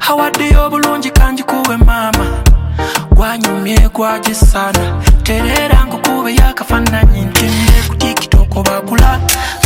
Hawadde obulungi kanjikuwe mama gwanyumye gwagisana terera nkukube yakafananyi ntende ku TikTok bakula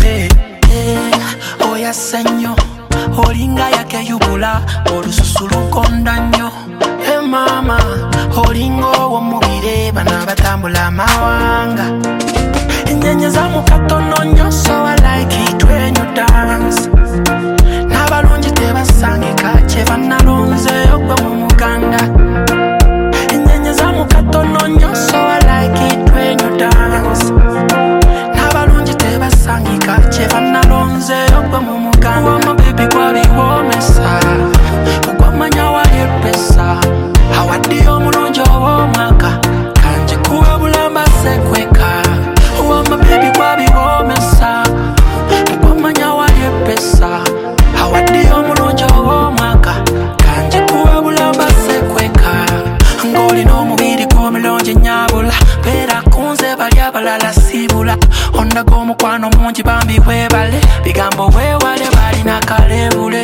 oyasa nnyo olinga yakeyubula olususu lukonda nnyo mama olinga ow'omubire bana batambula amawanga ennyenya za mukatono nnyo so I like it when you dance n'abalungi tebasangika kye bannalonze ogwe mu muganda ennyenya za mukatono nnyo so I like it when you dance n'abalungi tebasangika kye bannalonze ogwe mu muganda wama baby gwabiwomesa ogwamanya walyepesa hawadde omulungi ow'omwaka kanje kuwa bulamba sekweka wama baby gwabiwomesa ogwamanya walyepesa hawadde omulungi ow'omwaka kanje kuwa bulamba sekweka ng'olina omubiri gw'omulungi nyabula beera kunze bali abalala siibula ondaga omukwano mungi bambi webale bigambo wewale balina kalebule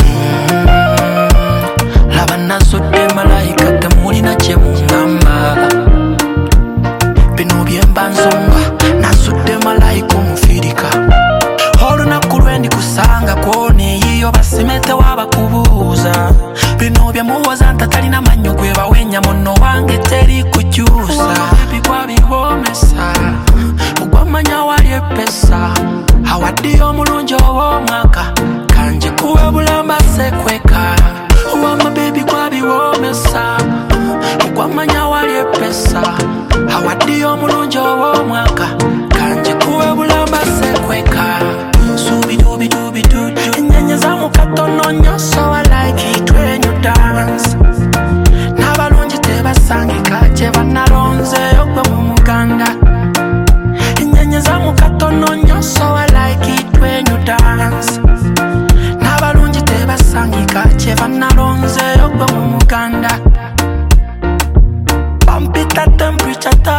laba nasodde malayika temulina kye mungamba bino byemba nsonga nasudde malayika omufirika olunaku lwendi kusanga kwoneeyiyo basimete wabakubuuza bino byemuwoza ntatalina mannyo gwe bawenya muno wange teri kukyusa bigwabiwomesa ogwamanya walyepesa hawadde omulungi ow'omwaka kanje kuwe bulamba sekweka wama baby gwabiwomesa ogwamanya walyepesa hawadde omulungi ow'omwaka kanje kuwe bulamba sekweka subidubidubidudu ennyenya za mukatono nnyo so I like it when you dance n'abalungi tebasangika kye bannalonze ogwe mu muganda ennyenya za mukatono nnyo so I like it when you dance n'abalungi tebasangika kye bannalonze ogwe mu muganda bampita temperature